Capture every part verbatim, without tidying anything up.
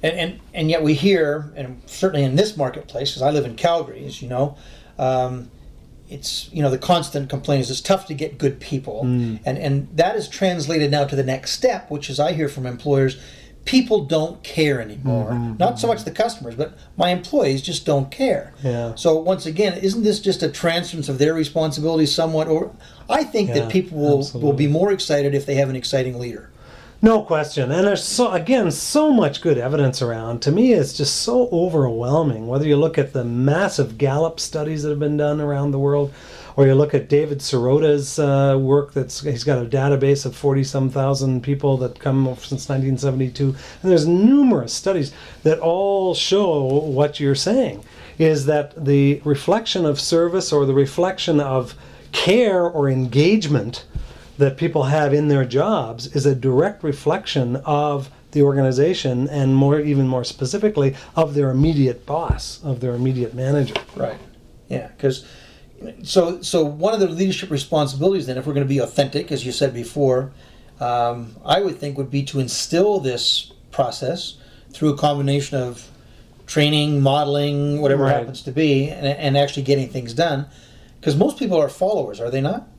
And, and and yet we hear, and certainly in this marketplace, because I live in Calgary, as you know, um, it's, you know, the constant complaint is it's tough to get good people. Mm. And, and that is translated now to the next step, which is I hear from employers, people don't care anymore. Mm-hmm. Not so much the customers, but my employees just don't care. Yeah. So once again, isn't this just a transference of their responsibilities somewhat? Or I think Yeah, that people will, absolutely. will be more excited if they have an exciting leader. No question. And there's so, again, so much good evidence around. To me, it's just so overwhelming. Whether you look at the massive Gallup studies that have been done around the world, or you look at David Sirota's uh, work, that's he's got a database of forty-some thousand people that come since nineteen seventy-two. And there's numerous studies that all show what you're saying, is that the reflection of service or the reflection of care or engagement that people have in their jobs is a direct reflection of the organization, and more, even more specifically, of their immediate boss, of their immediate manager. Right. Yeah, because so so one of the leadership responsibilities then, if we're going to be authentic, as you said before, um, I would think would be to instill this process through a combination of training, modeling, whatever it Right. happens to be, and, and actually getting things done. Because most people are followers, are they not?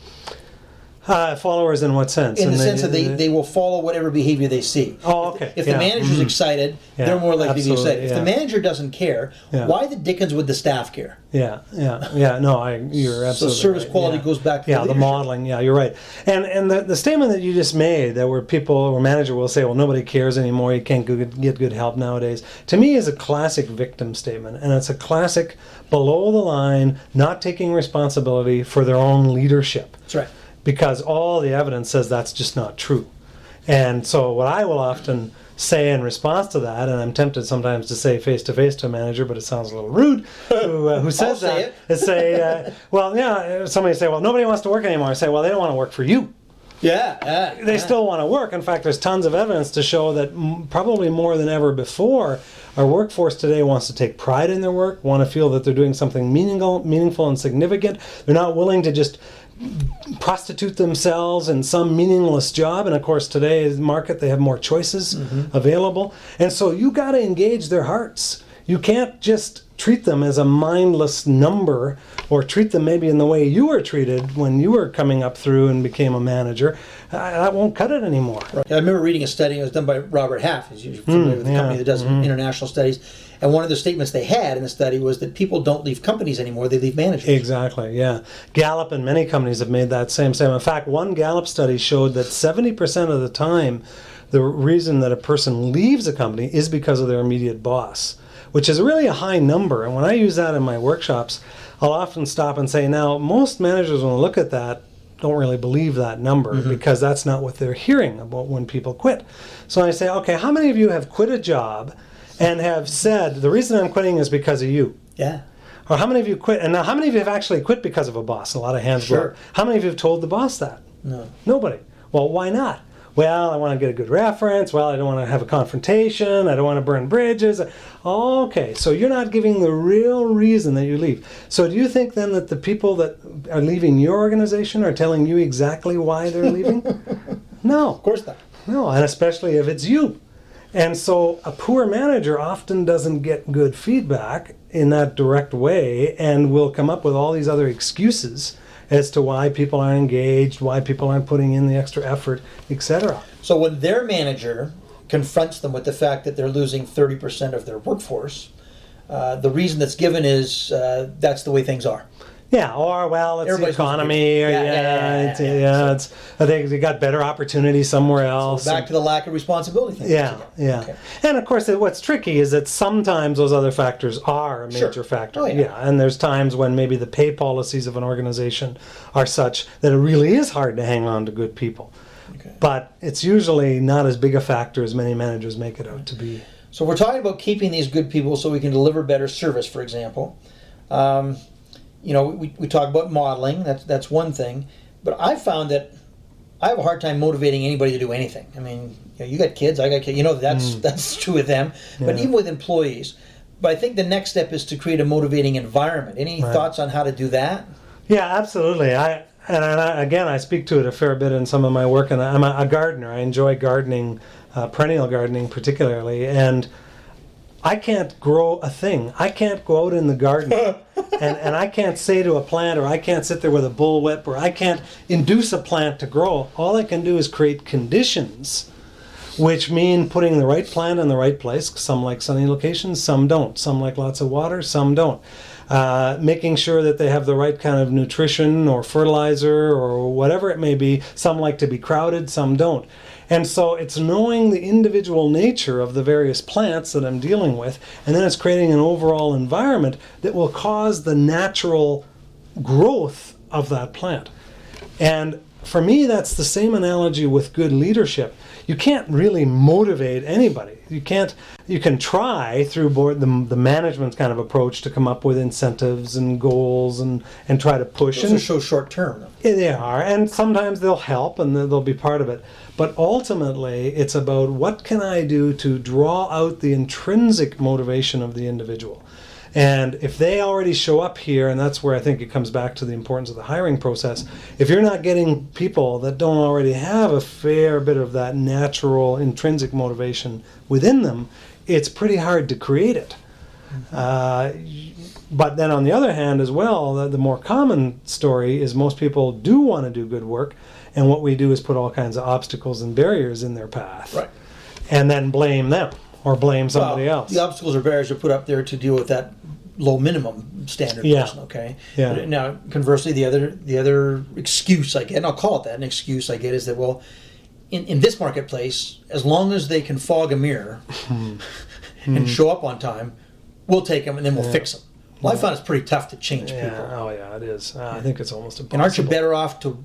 Uh, followers in what sense? In the And sense that they, they will follow whatever behavior they see. Oh, If okay. the, if Yeah. the manager's Mhm. excited, Yeah, they're more likely to be absolutely, excited. If yeah. the manager doesn't care, Yeah. why the dickens would the staff care? Yeah, yeah, yeah. No, I, you're absolutely So service right. quality Yeah. goes back to yeah, the the leadership. modeling. Yeah, you're right. And and the, the statement that you just made, that where people or manager will say, well, nobody cares anymore, you can't go get, get good help nowadays, to me is a classic victim statement, and it's a classic below the line, not taking responsibility for their own leadership. That's right. Because all the evidence says that's just not true. And so what I will often say in response to that, and I'm tempted sometimes to say face-to-face to a manager, but it sounds a little rude, who, uh, who says say that, it. is say, uh, well, yeah, somebody say, well, nobody wants to work anymore. I say, well, they don't want to work for you. Yeah, yeah. They yeah. still want to work. In fact, there's tons of evidence to show that m- probably more than ever before, our workforce today wants to take pride in their work, want to feel that they're doing something meaningful, meaningful and significant. They're not willing to just prostitute themselves in some meaningless job. And of course, today's market, they have more choices Mm-hmm. available. And so you got to engage their hearts. You can't just treat them as a mindless number, or treat them maybe in the way you were treated when you were coming up through and became a manager. Uh, that won't cut it anymore. Right. I remember reading a study. It was done by Robert Half, as you're familiar with the yeah, company that does mhm. international studies. And one of the statements they had in the study was that people don't leave companies anymore; they leave managers. Exactly, yeah. Gallup and many companies have made that same statement. In fact, one Gallup study showed that seventy percent of the time, the reason that a person leaves a company is because of their immediate boss, which is really a high number. And when I use that in my workshops, I'll often stop and say, now, most managers, when they look at that, don't really believe that number, Mm-hmm. because that's not what they're hearing about when people quit. So I say, okay, how many of you have quit a job and have said, the reason I'm quitting is because of you? Yeah. Or how many of you quit? And now, how many of you have actually quit because of a boss? A lot of hands go Sure. up. How many of you have told the boss that? No. Nobody. Well, why not? Well, I want to get a good reference. Well, I don't want to have a confrontation. I don't want to burn bridges. Okay, so you're not giving the real reason that you leave. So do you think then that the people that are leaving your organization are telling you exactly why they're leaving? No. Of course not. No, and especially if it's you. And so a poor manager often doesn't get good feedback in that direct way, and will come up with all these other excuses as to why people aren't engaged, why people aren't putting in the extra effort, et cetera. So when their manager confronts them with the fact that they're losing thirty percent of their workforce, uh, the reason that's given is uh, that's the way things are. Yeah, or well, it's the Everybody's supposed to economy, be- or yeah, yeah, yeah, yeah, yeah, it's, yeah. yeah, So- it's, I think they got better opportunities somewhere else. Back to the lack of responsibility thing. Yeah, yeah. Okay. And of course, what's tricky is that sometimes those other factors are a Sure. major factor. Oh, yeah. And there's times when maybe the pay policies of an organization are such that it really is hard to hang on to good people. Okay. But it's usually not as big a factor as many managers make it out to be. So we're talking about keeping these good people so we can deliver better service, for example. Um, you know, we, we talk about modeling. That's that's one thing. But I found that I have a hard time motivating anybody to do anything. I mean, you know, you got kids, I got kids. You know, that's that's true with them. But Yeah. even with employees. But I think the next step is to create a motivating environment. Any Right. thoughts on how to do that? Yeah, absolutely. I and I, again, I speak to it a fair bit in some of my work, and I'm a, a gardener. I enjoy gardening uh, perennial gardening particularly, and I can't grow a thing. I can't go out in the garden and, and I can't say to a plant, or I can't sit there with a bullwhip, or I can't induce a plant to grow. All I can do is create conditions, which mean putting the right plant in the right place. Some like sunny locations, some don't. Some like lots of water, some don't. Uh, making sure that they have the right kind of nutrition or fertilizer or whatever it may be. Some like to be crowded, some don't. And so it's knowing the individual nature of the various plants that I'm dealing with, and then it's creating an overall environment that will cause the natural growth of that plant. And for me, that's the same analogy with good leadership. You can't really motivate anybody. You can't. You can try through board the, the management kind of approach to come up with incentives and goals and, and try to push. Those and are so short term. Yeah, they are, and sometimes they'll help and they'll be part of it. But ultimately, it's about what can I do to draw out the intrinsic motivation of the individual. And if they already show up here, and that's where I think it comes back to the importance of the hiring process, if you're not getting people that don't already have a fair bit of that natural intrinsic motivation within them, it's pretty hard to create it. Uh, but then on the other hand as well, the, the more common story is most people do want to do good work, and what we do is put all kinds of obstacles and barriers in their path. Right. And then blame them or blame somebody well, else. The obstacles or barriers are put up there to deal with that low minimum standard Yeah. person, okay? Yeah. But now, conversely, the other the other excuse I get, and I'll call it that, an excuse I get is that, well, in, in this marketplace, as long as they can fog a mirror and show up on time, we'll take them and then we'll Yeah. fix them. Well, I found it's pretty tough to change Yeah, people. oh yeah, it is. Uh, I think it's almost impossible. And aren't you better off to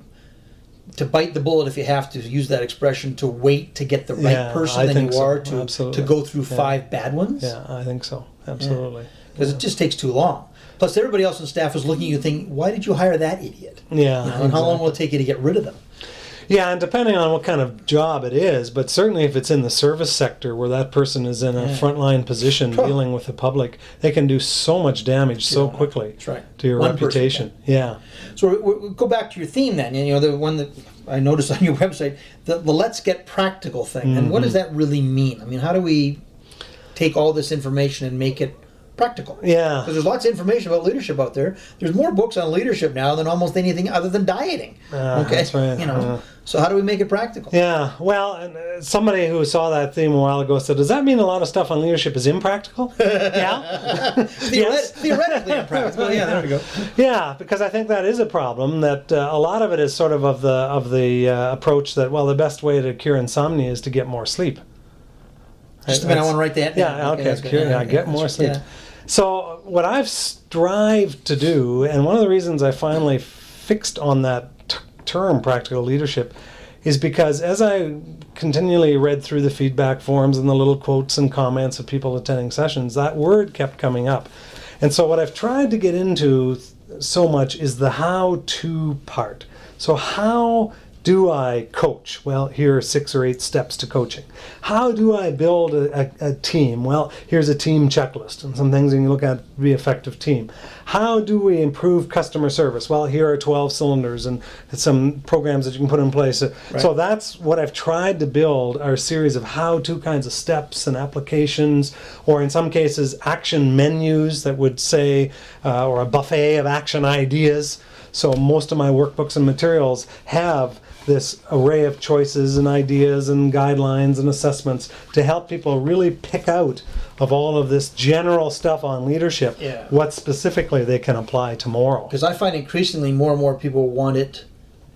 to bite the bullet, if you have to use that expression, to wait to get the right Yeah, person I than think you so. are to, Absolutely. to go through Yeah. five bad ones? Yeah, I think so. Absolutely. Because it just takes too long. Plus, everybody else on staff is looking at you thinking, why did you hire that idiot? Yeah. You know, and how long will it take you to get rid of them? Yeah, and depending on what kind of job it is, but certainly if it's in the service sector where that person is in a Yeah. frontline position Huh. dealing with the public, they can do so much damage so Yeah, quickly that's right. to your One person reputation. Yeah. So we, we, we go back to your theme then. You know, the one that I noticed on your website, the, the let's get practical thing. And what does that really mean? I mean, how do we take all this information and make it practical? Yeah. Because there's lots of information about leadership out there. There's more books on leadership now than almost anything other than dieting. Uh, okay, that's right. You know, Uh. so how do we make it practical? Yeah, well, and, uh, somebody who saw that theme a while ago said, does that mean a lot of stuff on leadership is impractical? Yeah. Theoret- Yes. Theoretically impractical. Yeah, there we go. Yeah, because I think that is a problem, that uh, a lot of it is sort of of the, of the uh, approach that, well, the best way to cure insomnia is to get more sleep. Just a minute, I want to write that down. Yeah, okay, that's good. cure, yeah, okay, get that's more right, sleep. yeah. So what I've strived to do, and one of the reasons I finally fixed on that t- term practical leadership, is because as I continually read through the feedback forms and the little quotes and comments of people attending sessions, that word kept coming up. And so what I've tried to get into so much is the how-to part. So how do I coach? Well, here are six or eight steps to coaching. How do I build a, a, a team? Well, here's a team checklist and some things you can look at to be effective team. How do we improve customer service? Well, here are twelve cylinders and some programs that you can put in place. So, Right. so that's what I've tried to build, are a series of how-to kinds of steps and applications, or in some cases, action menus that would say, uh, or a buffet of action ideas. So most of my workbooks and materials have this array of choices and ideas and guidelines and assessments to help people really pick out of all of this general stuff on leadership, Yeah. what specifically they can apply tomorrow. Because I find increasingly more and more people want it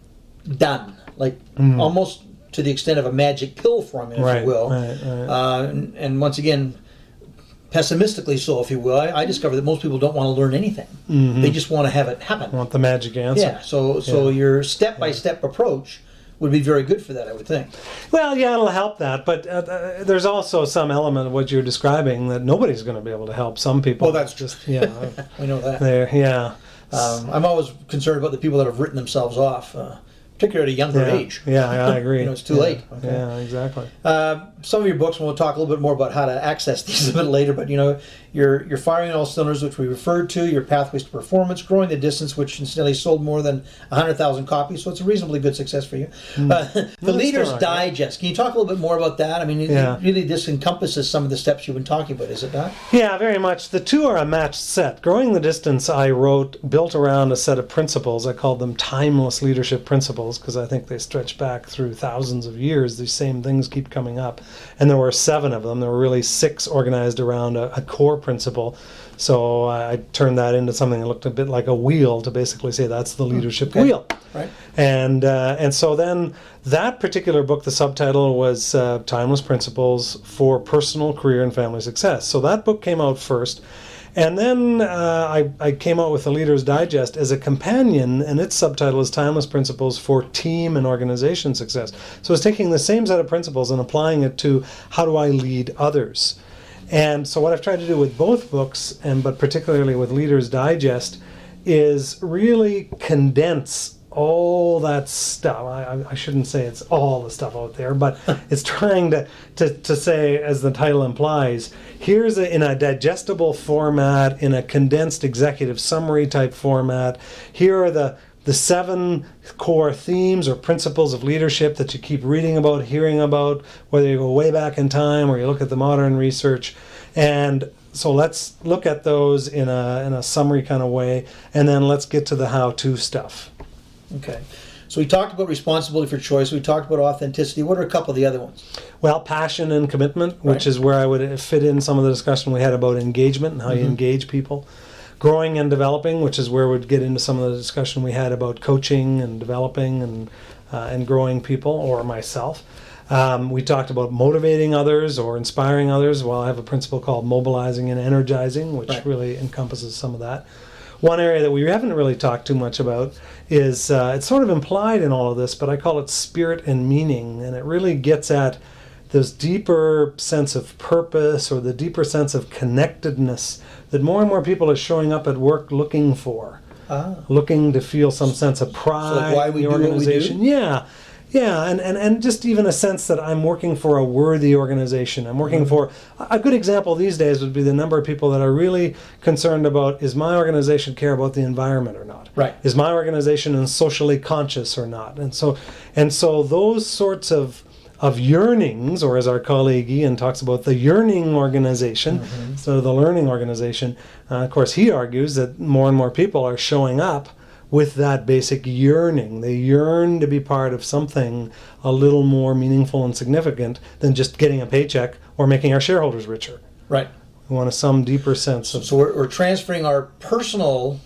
done, like Mm. almost to the extent of a magic pill formula, if Right, you will. right, right. Uh, and, and once again, pessimistically so, if you will, I, I discovered that most people don't want to learn anything. Mhm. They just want to have it happen. Want the magic answer. Yeah. So, so Yeah. your step-by-step approach would be very good for that, I would think. Well, yeah, it'll help that, but uh, uh, there's also some element of what you're describing that nobody's going to be able to help. Some people. Well, that's just yeah. We know that. There, yeah. Um, I'm always concerned about the people that have written themselves off. Uh, particularly at a younger yeah. age. Yeah, I agree. You know, it's too yeah. late. Okay. Yeah, exactly. Uh, some of your books, and we'll talk a little bit more about how to access these a bit later, but you know, you're, you're firing on all cylinders, which we referred to, your Pathways to Performance, Growing the Distance, which incidentally sold more than one hundred thousand copies, so it's a reasonably good success for you. Mm. Uh, the no, Leader's right. Digest, can you talk a little bit more about that? I mean, it, yeah. it really this encompasses some of the steps you've been talking about, is it not? Yeah, very much. The two are a matched set. Growing the Distance, I wrote, built around a set of principles. I called them timeless leadership principles, because I think they stretch back through thousands of years. These same things keep coming up. And there were seven of them. There were really six organized around a, a core principle. So I, I turned that into something that looked a bit like a wheel to basically say that's the leadership okay. wheel. Right. And uh, and so then that particular book, the subtitle was uh, Timeless Principles for Personal, Career, and Family Success. So that book came out first. And then uh, I, I came out with the Leader's Digest as a companion, and its subtitle is Timeless Principles for Team and Organization Success. So it's taking the same set of principles and applying it to how do I lead others. And so what I've tried to do with both books, and but particularly with Leader's Digest, is really condense all that stuff. I, I shouldn't say it's all the stuff out there, but it's trying to, to, to say, as the title implies, here's a, in a digestible format, in a condensed executive summary type format, here are the, the seven core themes or principles of leadership that you keep reading about, hearing about, whether you go way back in time or you look at the modern research. And so let's look at those in a, in a summary kind of way, and then let's get to the how-to stuff. Okay. So we talked about responsibility for choice. We talked about authenticity. What are a couple of the other ones? Well, passion and commitment, Right. which is where I would fit in some of the discussion we had about engagement and how mm-hmm. you engage people. Growing and developing, which is where we'd get into some of the discussion we had about coaching and developing and uh, and growing people, or myself. Um, we talked about motivating others or inspiring others. Well, I have a principle called mobilizing and energizing, which right. really encompasses some of that. One area that we haven't really talked too much about is, uh, it's sort of implied in all of this, but I call it spirit and meaning, and it really gets at this deeper sense of purpose or the deeper sense of connectedness that more and more people are showing up at work looking for, ah. looking to feel some sense of pride so like why we in the do organization. What we do? Yeah. Yeah, and, and, and just even a sense that I'm working for a worthy organization. I'm working mm-hmm. for, a good example these days would be the number of people that are really concerned about, is my organization care about the environment or not? Right. Is my organization socially conscious or not? And so and so those sorts of of yearnings, or as our colleague Ian talks about, the yearning organization, mm-hmm. instead of the learning organization, uh, of course he argues that more and more people are showing up with that basic yearning. They yearn to be part of something a little more meaningful and significant than just getting a paycheck or making our shareholders richer. Right. We want a some deeper sense of... So we're, we're transferring our personal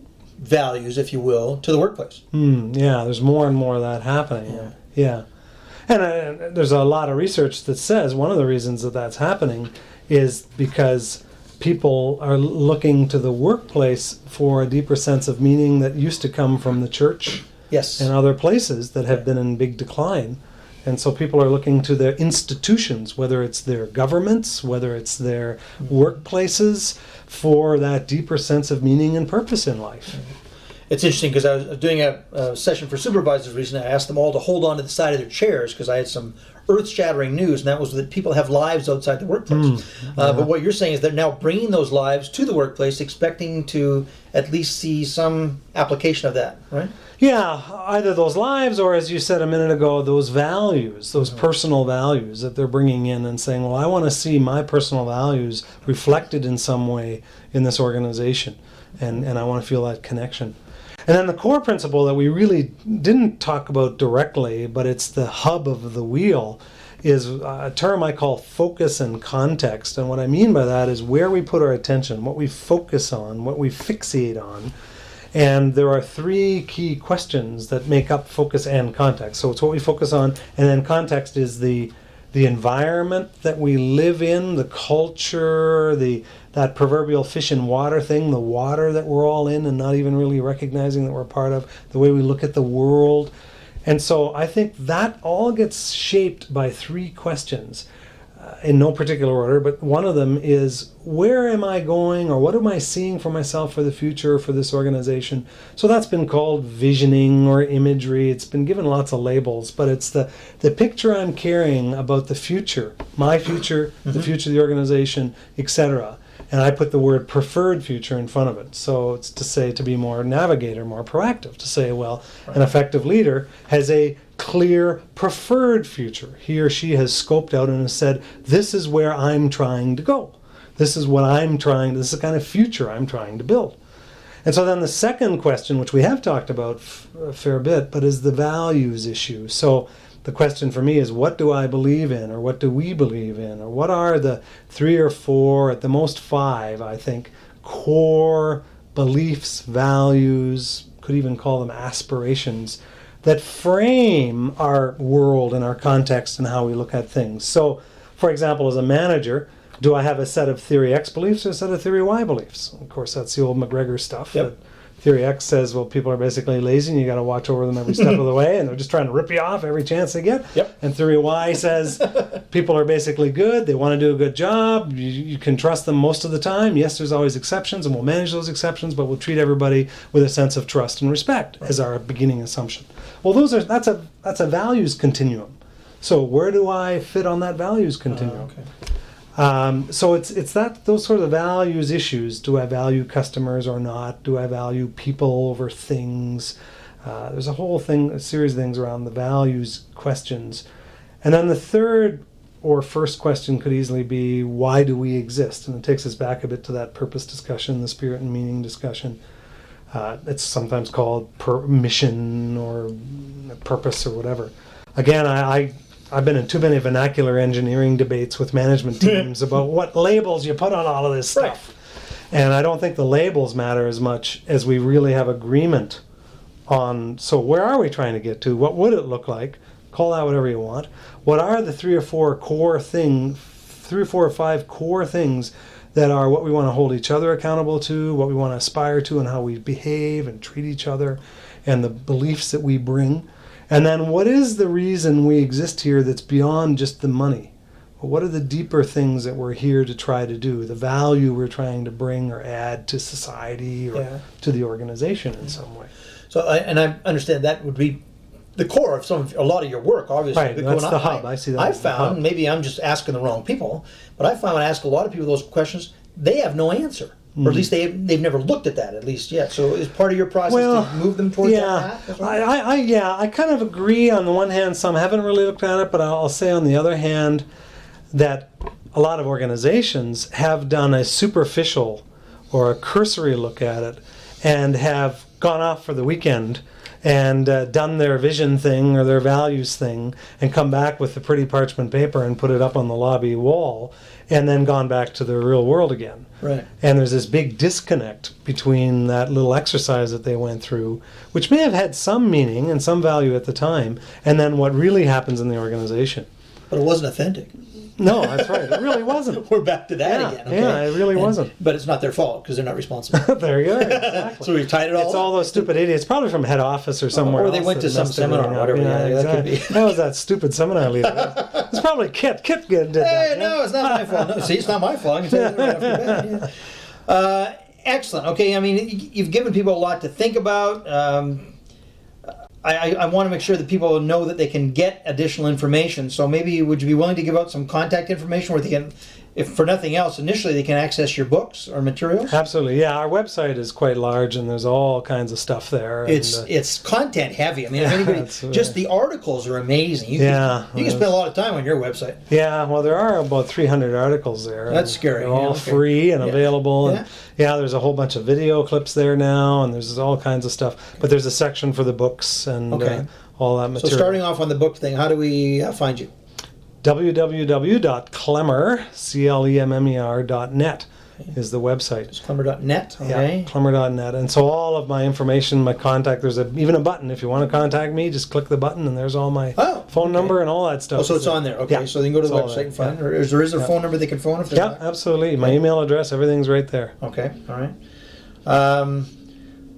values, if you will, to the workplace. Mm, yeah, there's more and more of that happening. Yeah. yeah. And uh, there's a lot of research that says one of the reasons that that's happening is because people are looking to the workplace for a deeper sense of meaning that used to come from the church yes. and other places that have been in big decline. And so people are looking to their institutions, whether it's their governments, whether it's their workplaces, for that deeper sense of meaning and purpose in life. It's interesting because I was doing a, a session for supervisors recently. I asked them all to hold on to the side of their chairs because I had some earth-shattering news, and that was that people have lives outside the workplace. Mm, yeah. uh, but what you're saying is they're now bringing those lives to the workplace, expecting to at least see some application of that, right? Yeah, either those lives or, as you said a minute ago, those values, those mm-hmm. personal values that they're bringing in and saying, well, I want to see my personal values reflected in some way in this organization, and, and I want to feel that connection. And then the core principle that we really didn't talk about directly, but it's the hub of the wheel, is a term I call focus and context. And what I mean by that is where we put our attention, what we focus on, what we fixate on. And there are three key questions that make up focus and context. So it's what we focus on, and then context is the the environment that we live in, the culture, the that proverbial fish and water thing, the water that we're all in and not even really recognizing that we're part of, the way we look at the world. And so I think that all gets shaped by three questions. Uh, in no particular order, but one of them is, where am I going, or what am I seeing for myself for the future for this organization? So that's been called visioning or imagery. It's been given lots of labels, but it's the, the picture I'm carrying about the future, my future, mm-hmm. the future of the organization, et cetera. And I put the word preferred future in front of it. So it's to say, to be more navigator, more proactive, to say, well, right. an effective leader has a clear preferred future. He or she has scoped out and has said, this is where I'm trying to go. This is what I'm trying, this is the kind of future I'm trying to build. And so then the second question, which we have talked about f- a fair bit, but is the values issue. So the question for me is, what do I believe in, or what do we believe in, or what are the three or four, at the most five, I think, core beliefs, values, could even call them aspirations, that frame our world and our context and how we look at things. So, for example, as a manager, do I have a set of Theory X beliefs or a set of Theory Y beliefs? Of course, that's the old McGregor stuff. Yep. That Theory X says, well, people are basically lazy and you got to watch over them every step of the way, and they're just trying to rip you off every chance they get. Yep. And Theory Y says people are basically good, they want to do a good job, you, you can trust them most of the time. Yes, there's always exceptions, and we'll manage those exceptions, but we'll treat everybody with a sense of trust and respect right. as our beginning assumption. Well, those are that's a that's a values continuum. So where do I fit on that values continuum? Uh, okay. Um, so it's it's that those sort of values issues. Do I value customers or not? Do I value people over things? Uh, there's a whole thing, a series of things around the values questions. And then the third or first question could easily be, why do we exist? And it takes us back a bit to that purpose discussion, the spirit and meaning discussion. Uh, it's sometimes called per- mission or purpose or whatever. Again, I, I I've been in too many vernacular engineering debates with management teams about what labels you put on all of this stuff. Right. And I don't think the labels matter as much as we really have agreement on, so where are we trying to get to? What would it look like? Call that whatever you want. What are the three or four core thing, three or four or five core things that are what we want to hold each other accountable to, what we want to aspire to, and how we behave and treat each other, and the beliefs that we bring. And then what is the reason we exist here that's beyond just the money? What are the deeper things that we're here to try to do, the value we're trying to bring or add to society or yeah. to the organization in some way? So, I, and I understand that would be the core of some, a lot of your work, obviously. Right, that's the hub. I see that. I found, maybe I'm just asking the wrong people, but I found when I ask a lot of people those questions, they have no answer. Mm. Or at least they've, they've never looked at that, at least yet. So is part of your process well, to move them towards yeah, that path? I, I, I, yeah, I kind of agree on the one hand. Some haven't really looked at it, but I'll say on the other hand that a lot of organizations have done a superficial or a cursory look at it and have gone off for the weekend and uh, done their vision thing or their values thing and come back with the pretty parchment paper and put it up on the lobby wall and then gone back to the real world again. Right. And there's this big disconnect between that little exercise that they went through, which may have had some meaning and some value at the time, and then what really happens in the organization. But it wasn't authentic. No, that's right. It really wasn't. We're back to that yeah, again. Okay? Yeah, it really and, wasn't. But it's not their fault because they're not responsible. There you go. Exactly. So we've tied it all It's up. all those stupid idiots, probably from head office or somewhere Or they else went to some seminar or whatever. Yeah, Yeah, exactly. that could be. That was that stupid seminar leader. It's probably Kit. Kit did that. Hey, yeah? no, it's not my fault. No, see, it's not my fault. I can tell you that right off the bat. Yeah. Uh, excellent. Okay, I mean, you've given people a lot to think about. Um, I, I want to make sure that people know that they can get additional information. So maybe would you be willing to give out some contact information where they can, if for nothing else, initially they can access your books or materials? Absolutely, yeah. Our website is quite large, and there's all kinds of stuff there. It's and, uh, it's content heavy. I mean, if yeah, anybody, uh, just the articles are amazing. You yeah, can, you can spend a lot of time on your website. Yeah, well, there are about three hundred articles there. That's scary. They're all yeah, okay. free and yeah. available. Yeah. And yeah, there's a whole bunch of video clips there now, and there's all kinds of stuff. But there's a section for the books and okay. uh, all that material. So starting off on the book thing, how do we uh, find you? w w w dot clemmer, C L E M M E R dot net is the website. It's clemmer dot net, okay. Yeah, clemmer dot net. And so all of my information, my contact, there's a, even a button. If you want to contact me, just click the button and there's all my oh, phone okay. number and all that stuff. Oh, so it's on there. Okay, yeah. so they can go to the It's website and find yeah. it. Or is there, is there a yeah. phone number they can phone if they're Yeah, not? absolutely. My email address, everything's right there. Okay, all right. Um,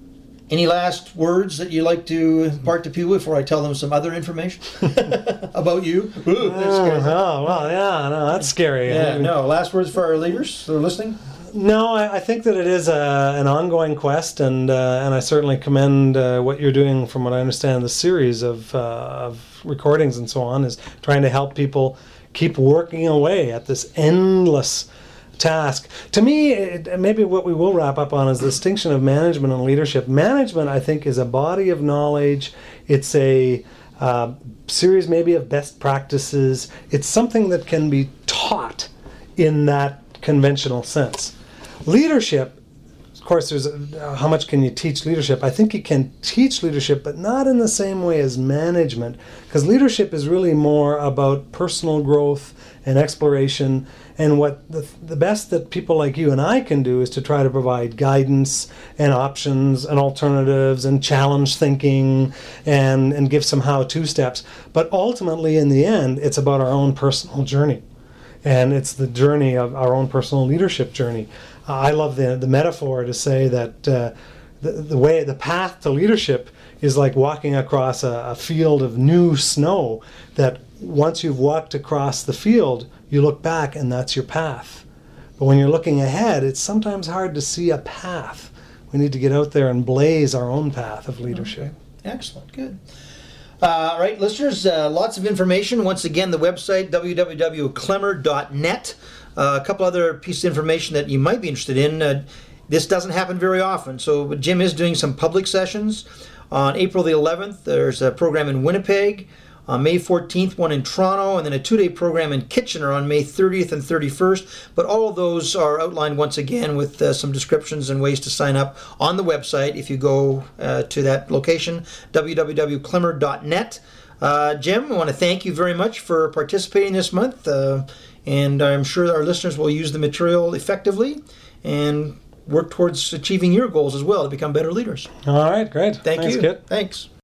Any last words that you like to impart to people before I tell them some other information about you? Ooh, that's Oh, scary. oh, well, yeah, no, that's scary. Yeah, no. Last words for our leaders that are listening? No, I, I think that it is a, an ongoing quest, and uh, and I certainly commend uh, what you're doing. From what I understand, the series of uh, of recordings and so on is trying to help people keep working away at this endless task. To me, it, maybe what we will wrap up on is the distinction of management and leadership. Management, I think, is a body of knowledge. It's a uh, series maybe of best practices. It's something that can be taught in that conventional sense. Leadership, of course, there's uh, how much can you teach leadership? I think you can teach leadership, but not in the same way as management, because leadership is really more about personal growth and exploration. And what the, the best that people like you and I can do is to try to provide guidance and options and alternatives and challenge thinking and, and give some how-to steps. But ultimately, in the end, it's about our own personal journey. And it's the journey of our own personal leadership journey. Uh, I love the, the metaphor to say that uh, the, the way, the path to leadership is like walking across a, a field of new snow, that once you've walked across the field, you look back and that's your path. But when you're looking ahead, it's sometimes hard to see a path. We need to get out there and blaze our own path of leadership. Okay. Excellent. Good. Uh, all right, listeners, uh, lots of information. Once again, the website, w w w dot clemmer dot net. Uh, a couple other pieces of information that you might be interested in. Uh, this doesn't happen very often, so Jim is doing some public sessions. On April the eleventh, there's a program in Winnipeg. On May fourteenth, one in Toronto, and then a two-day program in Kitchener on May thirtieth and thirty-first. But all of those are outlined once again with uh, some descriptions and ways to sign up on the website if you go uh, to that location, w w w dot clemmer dot net. Uh, Jim, I want to thank you very much for participating this month, uh, and I'm sure our listeners will use the material effectively and work towards achieving your goals as well to become better leaders. All right, great. Thank Thanks, you. Kit. Thanks.